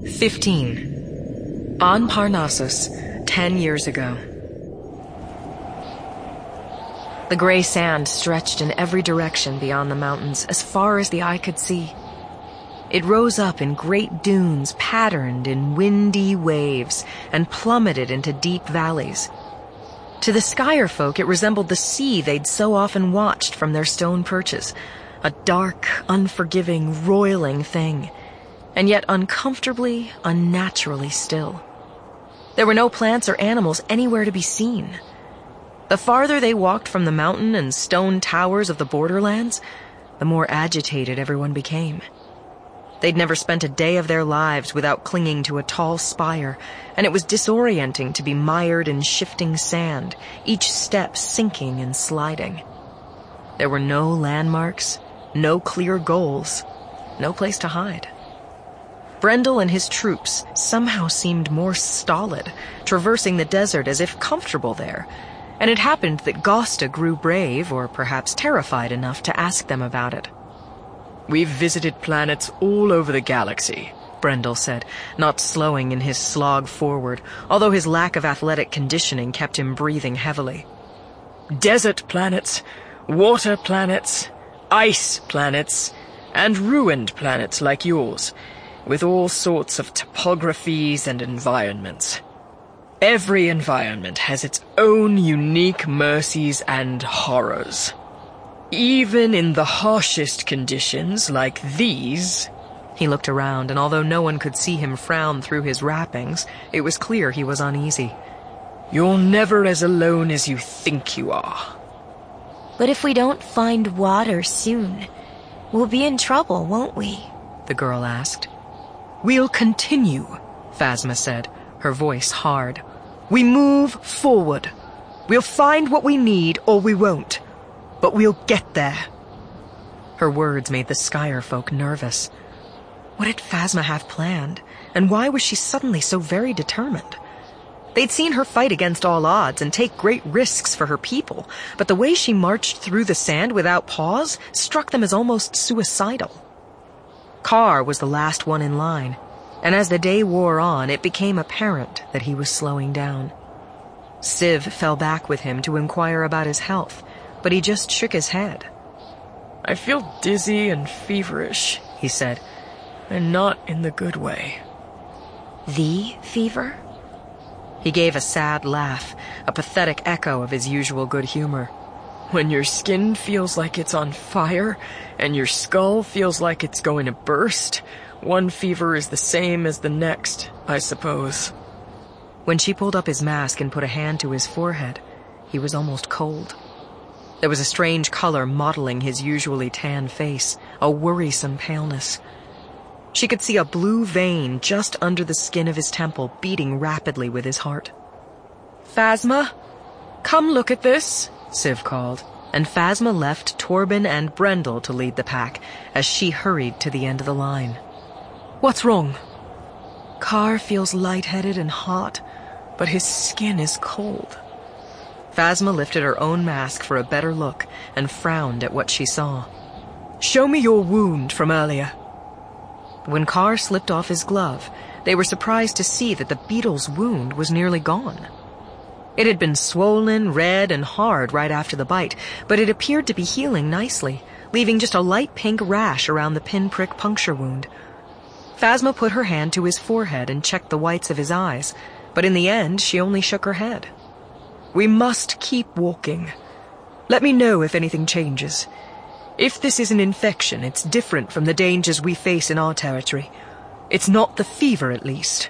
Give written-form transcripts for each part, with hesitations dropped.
15. On Parnassus, 10 years ago. The gray sand stretched in every direction beyond the mountains, as far as the eye could see. It rose up in great dunes patterned in windy waves and plummeted into deep valleys. To the Skyer folk, it resembled the sea they'd so often watched from their stone perches, a dark, unforgiving, roiling thing, and yet uncomfortably, unnaturally still. There were no plants or animals anywhere to be seen. The farther they walked from the mountain and stone towers of the borderlands, the more agitated everyone became. They'd never spent a day of their lives without clinging to a tall spire, and it was disorienting to be mired in shifting sand, each step sinking and sliding. There were no landmarks, no clear goals, no place to hide. Brendel and his troops somehow seemed more stolid, traversing the desert as if comfortable there, and it happened that Gosta grew brave, or perhaps terrified enough, to ask them about it. "We've visited planets all over the galaxy," Brendel said, not slowing in his slog forward, although his lack of athletic conditioning kept him breathing heavily. "Desert planets, water planets, ice planets, and ruined planets like yours, with all sorts of topographies and environments. Every environment has its own unique mercies and horrors. Even in the harshest conditions like these..." He looked around, and although no one could see him frown through his wrappings, it was clear he was uneasy. "You're never as alone as you think you are." "But if we don't find water soon, we'll be in trouble, won't we?" the girl asked. "We'll continue," Phasma said, her voice hard. "We move forward. We'll find what we need, or we won't. But we'll get there." Her words made the Skyer folk nervous. What did Phasma have planned, and why was she suddenly so very determined? They'd seen her fight against all odds and take great risks for her people, but the way she marched through the sand without pause struck them as almost suicidal. Carr was the last one in line, and as the day wore on, it became apparent that he was slowing down. Siv fell back with him to inquire about his health, but he just shook his head. "I feel dizzy and feverish," he said, "and not in the good way." "The fever?" He gave a sad laugh, a pathetic echo of his usual good humor. "When your skin feels like it's on fire, and your skull feels like it's going to burst, one fever is the same as the next, I suppose." When she pulled up his mask and put a hand to his forehead, he was almost cold. There was a strange color mottling his usually tan face, a worrisome paleness. She could see a blue vein just under the skin of his temple beating rapidly with his heart. "Phasma, come look at this," Siv called, and Phasma left Torben and Brendel to lead the pack as she hurried to the end of the line. "What's wrong?" "Carr feels lightheaded and hot, but his skin is cold." Phasma lifted her own mask for a better look and frowned at what she saw. "Show me your wound from earlier." When Carr slipped off his glove, they were surprised to see that the beetle's wound was nearly gone. It had been swollen, red, and hard right after the bite, but it appeared to be healing nicely, leaving just a light pink rash around the pinprick puncture wound. Phasma put her hand to his forehead and checked the whites of his eyes, but in the end she only shook her head. "We must keep walking. Let me know if anything changes. If this is an infection, it's different from the dangers we face in our territory. It's not the fever, at least.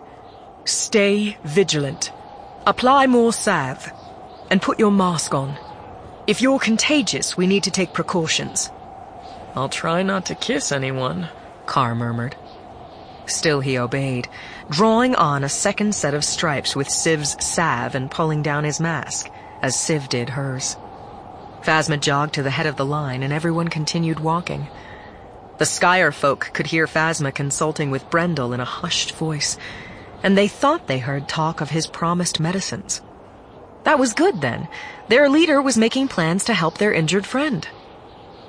Stay vigilant. Apply more salve. And put your mask on. If you're contagious, we need to take precautions." "I'll try not to kiss anyone," Carr murmured. Still he obeyed, drawing on a second set of stripes with Siv's salve and pulling down his mask, as Siv did hers. Phasma jogged to the head of the line, and everyone continued walking. The Skyer folk could hear Phasma consulting with Brendel in a hushed voice, and they thought they heard talk of his promised medicines. That was good, then. Their leader was making plans to help their injured friend.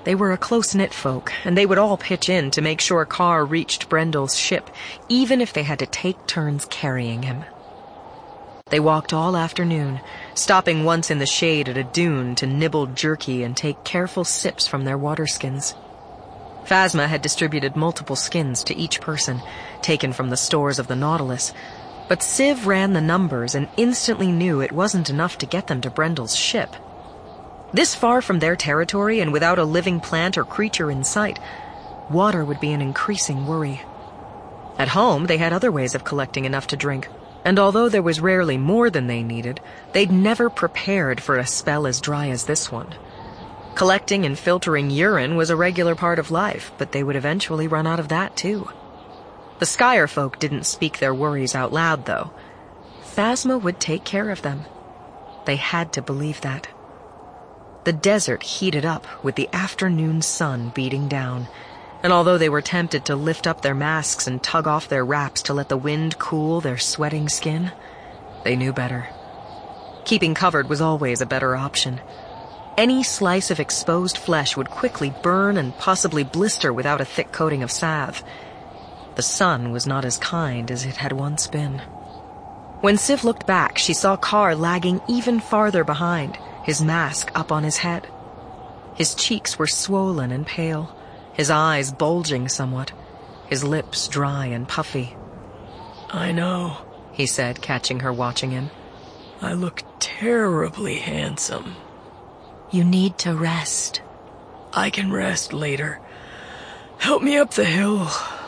They were a close-knit folk, and they would all pitch in to make sure Carr reached Brendel's ship, even if they had to take turns carrying him. They walked all afternoon, stopping once in the shade at a dune to nibble jerky and take careful sips from their water skins. Phasma had distributed multiple skins to each person, taken from the stores of the Nautilus, but Civ ran the numbers and instantly knew it wasn't enough to get them to Brendel's ship. This far from their territory and without a living plant or creature in sight, water would be an increasing worry. At home, they had other ways of collecting enough to drink, and although there was rarely more than they needed, they'd never prepared for a spell as dry as this one. Collecting and filtering urine was a regular part of life, but they would eventually run out of that too. The Skyer folk didn't speak their worries out loud, though. Phasma would take care of them. They had to believe that. The desert heated up with the afternoon sun beating down, and although they were tempted to lift up their masks and tug off their wraps to let the wind cool their sweating skin, they knew better. Keeping covered was always a better option. Any slice of exposed flesh would quickly burn and possibly blister without a thick coating of salve. The sun was not as kind as it had once been. When Civ looked back, she saw Carr lagging even farther behind, his mask up on his head. His cheeks were swollen and pale, his eyes bulging somewhat, his lips dry and puffy. "I know," he said, catching her watching him. "I look terribly handsome." You need to rest. "I can rest later. Help me up the hill."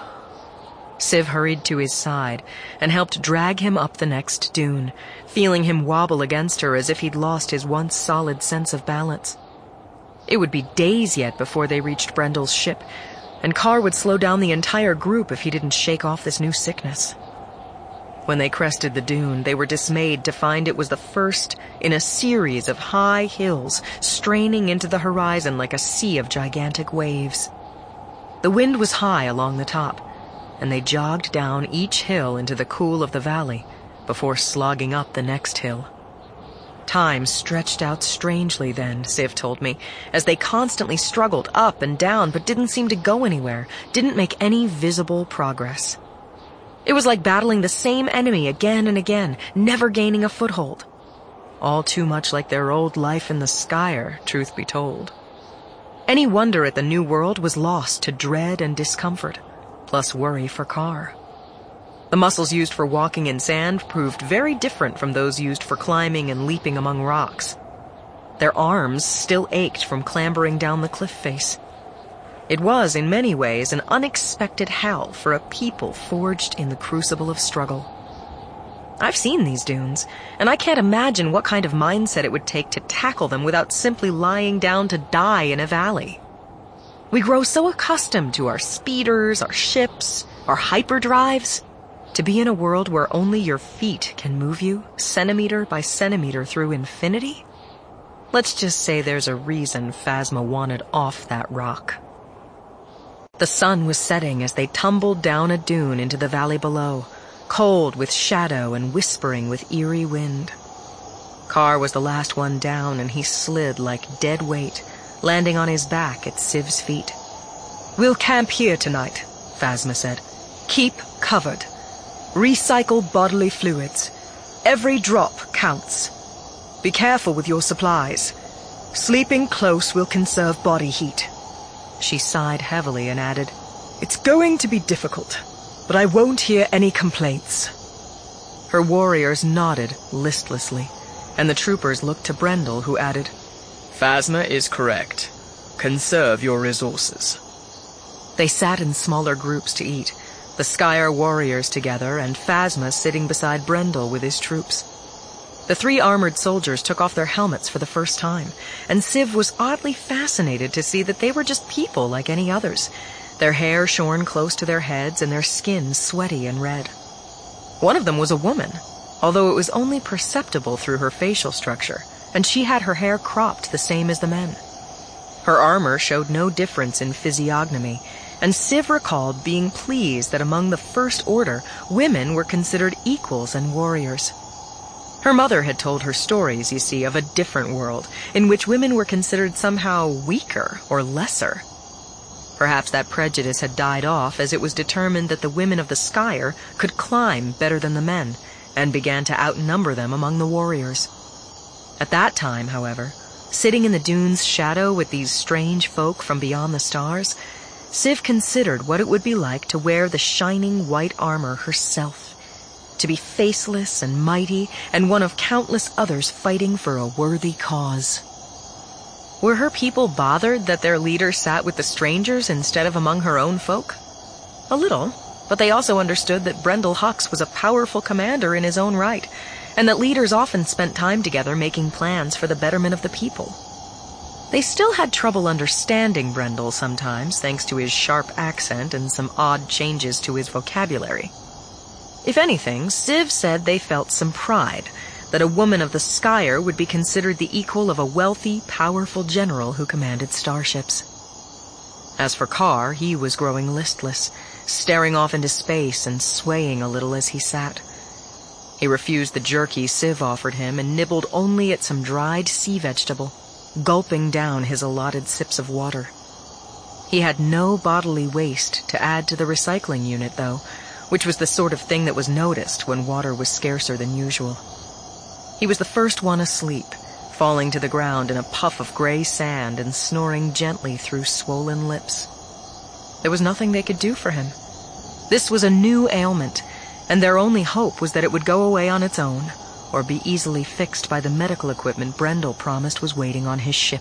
Civ hurried to his side and helped drag him up the next dune, feeling him wobble against her as if he'd lost his once solid sense of balance. It would be days yet before they reached Brendel's ship, and Carr would slow down the entire group if he didn't shake off this new sickness. When they crested the dune, they were dismayed to find it was the first in a series of high hills straining into the horizon like a sea of gigantic waves. The wind was high along the top, and they jogged down each hill into the cool of the valley before slogging up the next hill. Time stretched out strangely then, Civ told me, as they constantly struggled up and down but didn't seem to go anywhere, didn't make any visible progress. It was like battling the same enemy again and again, never gaining a foothold. All too much like their old life in the Skyer, truth be told. Any wonder at the new world was lost to dread and discomfort, plus worry for Carr. The muscles used for walking in sand proved very different from those used for climbing and leaping among rocks. Their arms still ached from clambering down the cliff face. It was, in many ways, an unexpected hell for a people forged in the crucible of struggle. I've seen these dunes, and I can't imagine what kind of mindset it would take to tackle them without simply lying down to die in a valley. We grow so accustomed to our speeders, our ships, our hyperdrives, to be in a world where only your feet can move you, centimeter by centimeter through infinity? Let's just say there's a reason Phasma wanted off that rock. The sun was setting as they tumbled down a dune into the valley below, cold with shadow and whispering with eerie wind. Carr was the last one down, and he slid like dead weight, landing on his back at Civ's feet. "We'll camp here tonight," Phasma said. "Keep covered. Recycle bodily fluids. Every drop counts. Be careful with your supplies. Sleeping close will conserve body heat." She sighed heavily and added, "It's going to be difficult, but I won't hear any complaints." Her warriors nodded listlessly, and the troopers looked to Brendel, who added, "Phasma is correct. Conserve your resources." They sat in smaller groups to eat, the Skyer warriors together and Phasma sitting beside Brendel with his troops. The 3 armored soldiers took off their helmets for the first time, and Civ was oddly fascinated to see that they were just people like any others, their hair shorn close to their heads and their skin sweaty and red. One of them was a woman, although it was only perceptible through her facial structure, and she had her hair cropped the same as the men. Her armor showed no difference in physiognomy, and Civ recalled being pleased that among the First Order, women were considered equals and warriors. Her mother had told her stories, you see, of a different world, in which women were considered somehow weaker or lesser. Perhaps that prejudice had died off as it was determined that the women of the Skyer could climb better than the men, and began to outnumber them among the warriors. At that time, however, sitting in the dune's shadow with these strange folk from beyond the stars, Siv considered what it would be like to wear the shining white armor herself, to be faceless and mighty and one of countless others fighting for a worthy cause. Were her people bothered that their leader sat with the strangers instead of among her own folk? A little, but they also understood that Brendel Hux was a powerful commander in his own right, and that leaders often spent time together making plans for the betterment of the people. They still had trouble understanding Brendel sometimes, thanks to his sharp accent and some odd changes to his vocabulary. If anything, Siv said they felt some pride that a woman of the Skyer would be considered the equal of a wealthy, powerful general who commanded starships. As for Carr, he was growing listless, staring off into space and swaying a little as he sat. He refused the jerky Siv offered him and nibbled only at some dried sea vegetable, gulping down his allotted sips of water. He had no bodily waste to add to the recycling unit, though, which was the sort of thing that was noticed when water was scarcer than usual. He was the first one asleep, falling to the ground in a puff of gray sand and snoring gently through swollen lips. There was nothing they could do for him. This was a new ailment, and their only hope was that it would go away on its own, or be easily fixed by the medical equipment Brendel promised was waiting on his ship.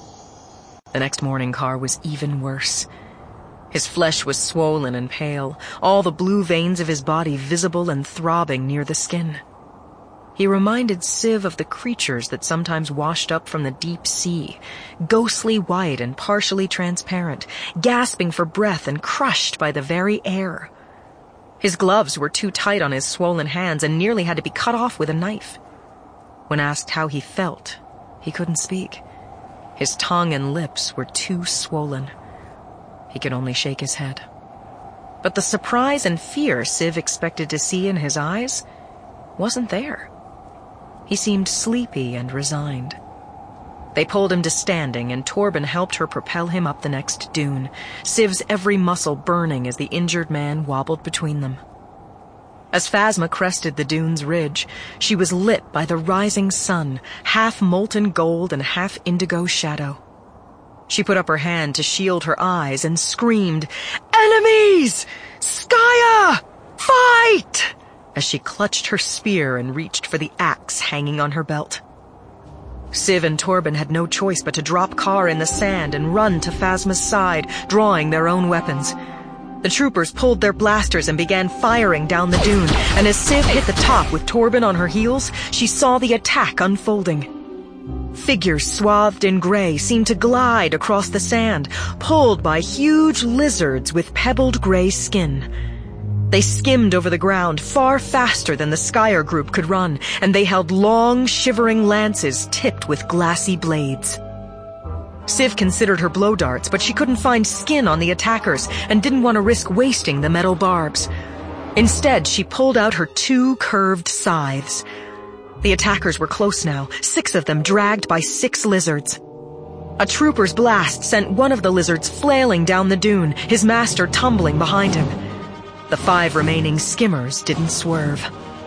The next morning, Carr was even worse. His flesh was swollen and pale, all the blue veins of his body visible and throbbing near the skin. He reminded Siv of the creatures that sometimes washed up from the deep sea, ghostly white and partially transparent, gasping for breath and crushed by the very air. His gloves were too tight on his swollen hands and nearly had to be cut off with a knife. When asked how he felt, he couldn't speak. His tongue and lips were too swollen. He could only shake his head. But the surprise and fear Siv expected to see in his eyes wasn't there. He seemed sleepy and resigned. They pulled him to standing, and Torben helped her propel him up the next dune, Siv's every muscle burning as the injured man wobbled between them. As Phasma crested the dune's ridge, she was lit by the rising sun, half molten gold and half indigo shadow. She put up her hand to shield her eyes and screamed, "Enemies! Skaya! Fight!" as she clutched her spear and reached for the axe hanging on her belt. Siv and Torben had no choice but to drop Carr in the sand and run to Phasma's side, drawing their own weapons. The troopers pulled their blasters and began firing down the dune, and as Siv hit the top with Torben on her heels, she saw the attack unfolding. Figures swathed in gray seemed to glide across the sand, pulled by huge lizards with pebbled gray skin. They skimmed over the ground far faster than the Skyer group could run, and they held long, shivering lances tipped with glassy blades. Siv considered her blow darts, but she couldn't find skin on the attackers and didn't want to risk wasting the metal barbs. Instead, she pulled out her 2 curved scythes. The attackers were close now, 6 of them dragged by 6 lizards. A trooper's blast sent one of the lizards flailing down the dune, his master tumbling behind him. The 5 remaining skimmers didn't swerve.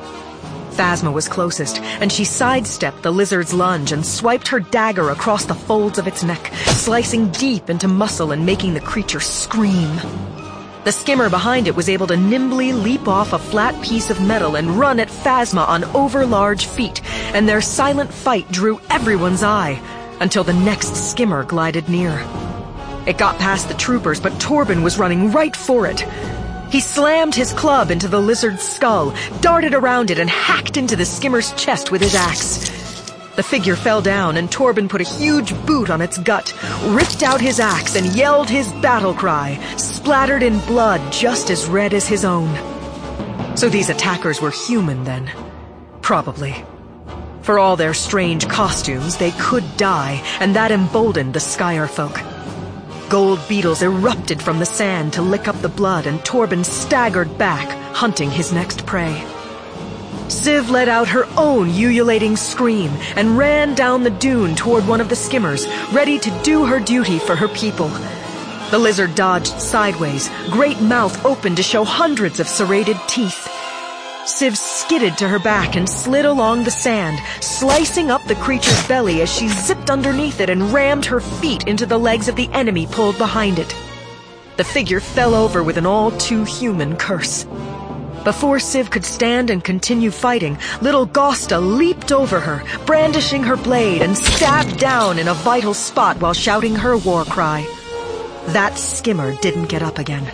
Phasma was closest, and she sidestepped the lizard's lunge and swiped her dagger across the folds of its neck, slicing deep into muscle and making the creature scream. The skimmer behind it was able to nimbly leap off a flat piece of metal and run at Phasma on overlarge feet, and their silent fight drew everyone's eye until the next skimmer glided near. It got past the troopers, but Torben was running right for it. He slammed his club into the lizard's skull, darted around it, and hacked into the skimmer's chest with his axe. The figure fell down, and Torben put a huge boot on its gut, ripped out his axe, and yelled his battle cry, splattered in blood just as red as his own. So these attackers were human, then? Probably. For all their strange costumes, they could die, and that emboldened the Skyer folk. Gold beetles erupted from the sand to lick up the blood, and Torben staggered back, hunting his next prey. Civ let out her own ululating scream and ran down the dune toward one of the skimmers, ready to do her duty for her people. The lizard dodged sideways, great mouth open to show hundreds of serrated teeth. Civ skidded to her back and slid along the sand, slicing up the creature's belly as she zipped underneath it and rammed her feet into the legs of the enemy pulled behind it. The figure fell over with an all-too-human curse. Before Civ could stand and continue fighting, little Gosta leaped over her, brandishing her blade, and stabbed down in a vital spot while shouting her war cry. That skimmer didn't get up again.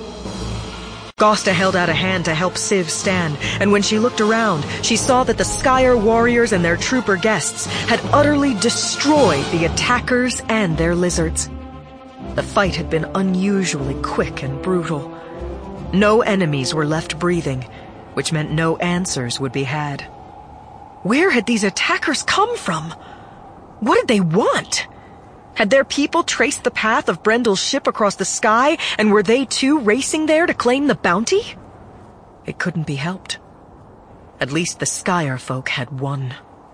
Gosta held out a hand to help Civ stand, and when she looked around, she saw that the Skyer warriors and their trooper guests had utterly destroyed the attackers and their lizards. The fight had been unusually quick and brutal. No enemies were left breathing, which meant no answers would be had. Where had these attackers come from? What did they want? Had their people traced the path of Brendel's ship across the sky, and were they too racing there to claim the bounty? It couldn't be helped. At least the Skyer folk had won.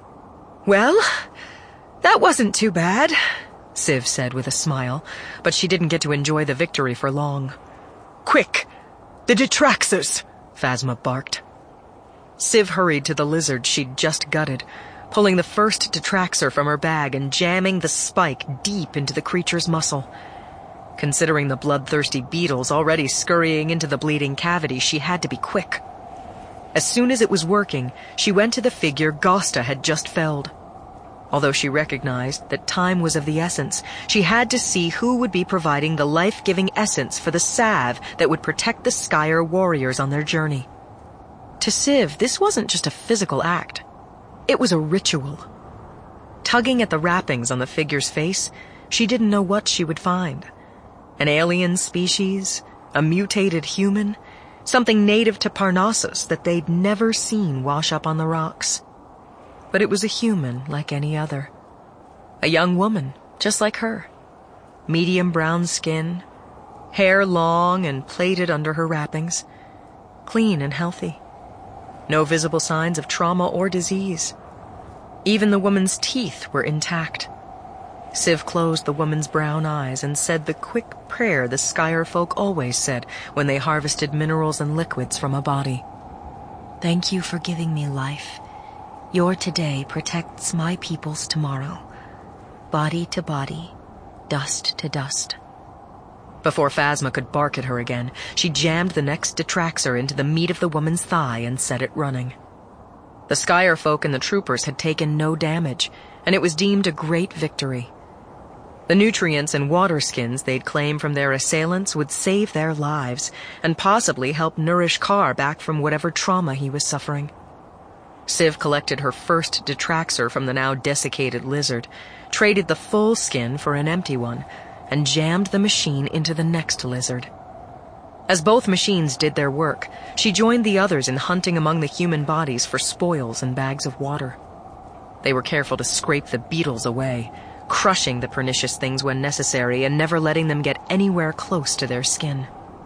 Well, that wasn't too bad, Civ said with a smile, but she didn't get to enjoy the victory for long. Quick! The Detraxers! Phasma barked. Civ hurried to the lizard she'd just gutted, pulling the first Detraxer from her bag and jamming the spike deep into the creature's muscle. Considering the bloodthirsty beetles already scurrying into the bleeding cavity, she had to be quick. As soon as it was working, she went to the figure Gosta had just felled. Although she recognized that time was of the essence, she had to see who would be providing the life-giving essence for the salve that would protect the Skyer warriors on their journey. To Civ, this wasn't just a physical act. It was a ritual. Tugging at the wrappings on the figure's face, she didn't know what she would find. An alien species, a mutated human, something native to Parnassus that they'd never seen wash up on the rocks. But it was a human like any other. A young woman, just like her. Medium brown skin, hair long and plaited under her wrappings, clean and healthy. No visible signs of trauma or disease. Even the woman's teeth were intact. Civ closed the woman's brown eyes and said the quick prayer the Skyer folk always said when they harvested minerals and liquids from a body. Thank you for giving me life. Your today protects my people's tomorrow. Body to body, dust to dust. Before Phasma could bark at her again, she jammed the next Detraxer into the meat of the woman's thigh and set it running. The Skyer folk and the troopers had taken no damage, and it was deemed a great victory. The nutrients and water skins they'd claimed from their assailants would save their lives, and possibly help nourish Carr back from whatever trauma he was suffering. Civ collected her first Detraxer from the now desiccated lizard, traded the full skin for an empty one, and jammed the machine into the next lizard. As both machines did their work, she joined the others in hunting among the human bodies for spoils and bags of water. They were careful to scrape the beetles away, crushing the pernicious things when necessary and never letting them get anywhere close to their skin.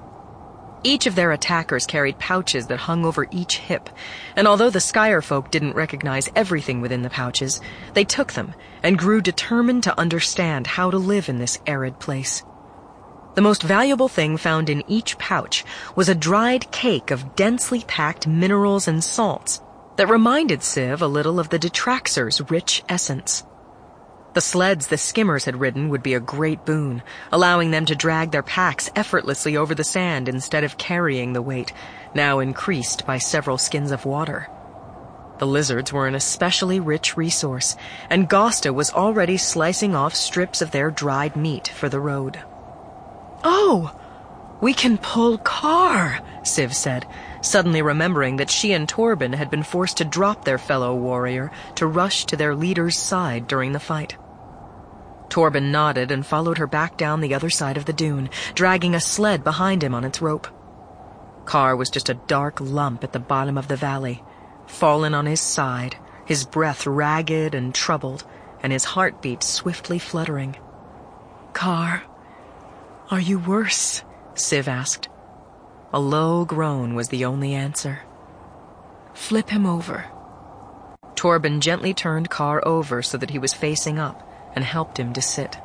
Each of their attackers carried pouches that hung over each hip, and although the Skyer folk didn't recognize everything within the pouches, they took them and grew determined to understand how to live in this arid place. The most valuable thing found in each pouch was a dried cake of densely packed minerals and salts that reminded Civ a little of the Detraxer's rich essence. The sleds the skimmers had ridden would be a great boon, allowing them to drag their packs effortlessly over the sand instead of carrying the weight, now increased by several skins of water. The lizards were an especially rich resource, and Gosta was already slicing off strips of their dried meat for the road. "Oh, we can pull Carr," Civ said, suddenly remembering that she and Torben had been forced to drop their fellow warrior to rush to their leader's side during the fight. Torben nodded and followed her back down the other side of the dune, dragging a sled behind him on its rope. Carr was just a dark lump at the bottom of the valley, fallen on his side, his breath ragged and troubled, and his heartbeat swiftly fluttering. "Carr, are you worse?" Civ asked. A low groan was the only answer. "Flip him over," Torben gently turned Carr over so that he was facing up and helped him to sit.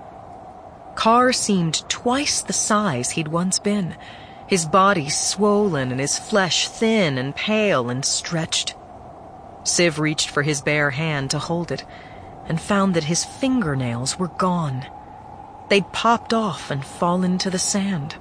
Carr seemed twice the size he'd once been, his body swollen and his flesh thin and pale and stretched. Siv reached for his bare hand to hold it and found that his fingernails were gone. They'd popped off and fallen to the sand.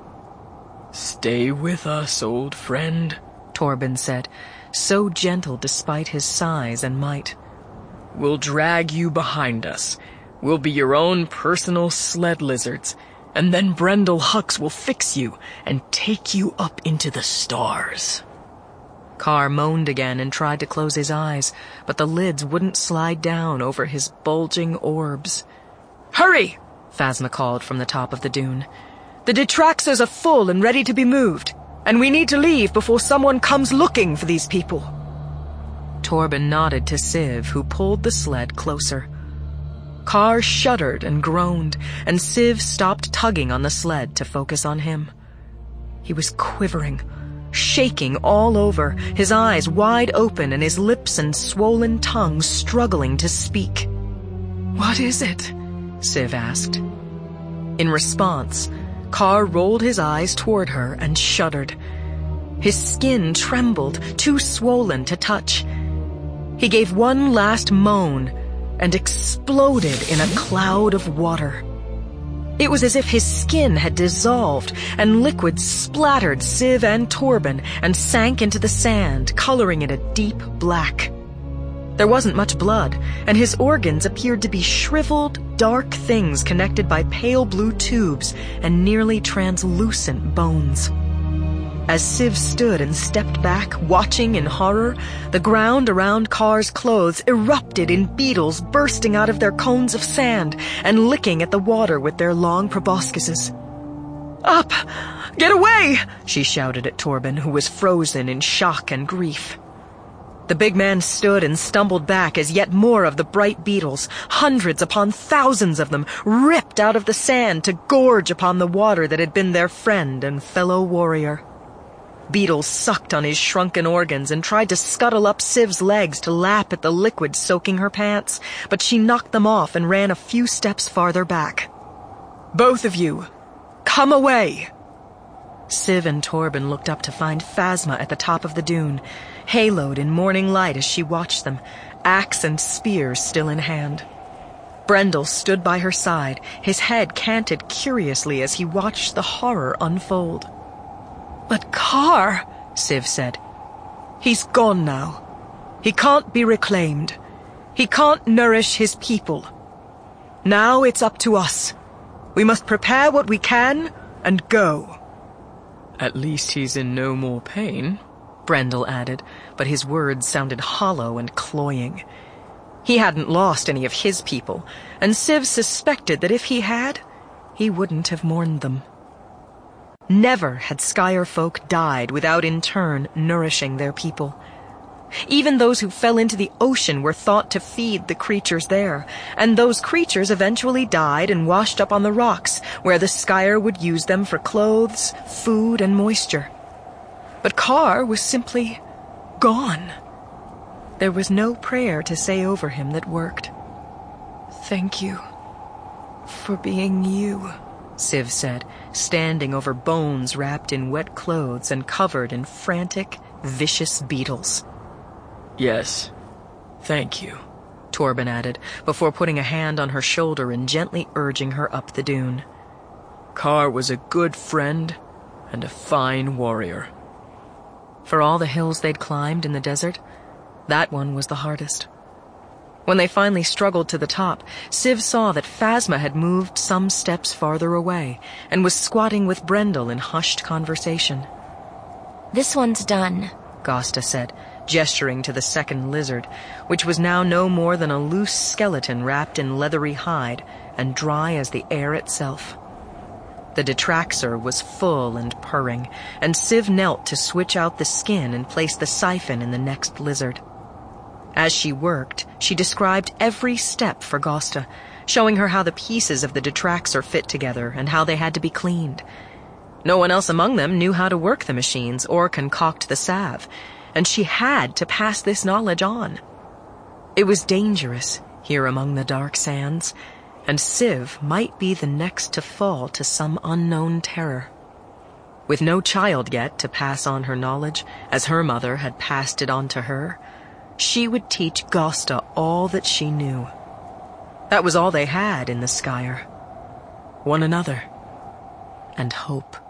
"Stay with us, old friend," Torben said, so gentle despite his size and might. "We'll drag you behind us. We'll be your own personal sled lizards, and then Brendel Hux will fix you and take you up into the stars." Carr moaned again and tried to close his eyes, but the lids wouldn't slide down over his bulging orbs. "Hurry!" Phasma called from the top of the dune. "The Detraxers are full and ready to be moved, and we need to leave before someone comes looking for these people." Torben nodded to Siv, who pulled the sled closer. Carr shuddered and groaned, and Siv stopped tugging on the sled to focus on him. He was quivering, shaking all over, his eyes wide open and his lips and swollen tongue struggling to speak. "What is it?" Siv asked. In response, Carr rolled his eyes toward her and shuddered. His skin trembled, too swollen to touch. He gave one last moan and exploded in a cloud of water. It was as if his skin had dissolved and liquid splattered Siv and Torben and sank into the sand, coloring it a deep black. There wasn't much blood, and his organs appeared to be shriveled, dark things connected by pale blue tubes and nearly translucent bones. As Siv stood and stepped back, watching in horror, the ground around Carr's clothes erupted in beetles bursting out of their cones of sand and licking at the water with their long proboscises. "Up! Get away!" she shouted at Torben, who was frozen in shock and grief. The big man stood and stumbled back as yet more of the bright beetles, hundreds upon thousands of them, ripped out of the sand to gorge upon the water that had been their friend and fellow warrior. Beetles sucked on his shrunken organs and tried to scuttle up Siv's legs to lap at the liquid soaking her pants, but she knocked them off and ran a few steps farther back. "Both of you, come away!" Siv and Torben looked up to find Phasma at the top of the dune, haloed in morning light as she watched them, axe and spear still in hand. Brendel stood by her side, his head canted curiously as he watched the horror unfold. "But Carr," Siv said. "He's gone now. He can't be reclaimed. He can't nourish his people. Now it's up to us. We must prepare what we can and go." "At least he's in no more pain," Brendel added, but his words sounded hollow and cloying. He hadn't lost any of his people, and Siv suspected that if he had, he wouldn't have mourned them. Never had Skyer folk died without in turn nourishing their people. Even those who fell into the ocean were thought to feed the creatures there, and those creatures eventually died and washed up on the rocks, where the Skyer would use them for clothes, food, and moisture. But Carr was simply gone. There was no prayer to say over him that worked. "Thank you for being you," Siv said, standing over bones wrapped in wet clothes and covered in frantic, vicious beetles. "Yes, thank you," Torben added, before putting a hand on her shoulder and gently urging her up the dune. "Carr was a good friend and a fine warrior." For all the hills they'd climbed in the desert, that one was the hardest. When they finally struggled to the top, Siv saw that Phasma had moved some steps farther away and was squatting with Brendel in hushed conversation. "This one's done," Gosta said, gesturing to the second lizard, which was now no more than a loose skeleton wrapped in leathery hide and dry as the air itself. The Detraxer was full and purring, and Siv knelt to switch out the skin and place the siphon in the next lizard. As she worked, she described every step for Gosta, showing her how the pieces of the Detraxer fit together and how they had to be cleaned. No one else among them knew how to work the machines or concoct the salve, and she had to pass this knowledge on. It was dangerous here among the dark sands, and Civ might be the next to fall to some unknown terror. With no child yet to pass on her knowledge, as her mother had passed it on to her, she would teach Gosta all that she knew. That was all they had in the Skyr. One another. And hope.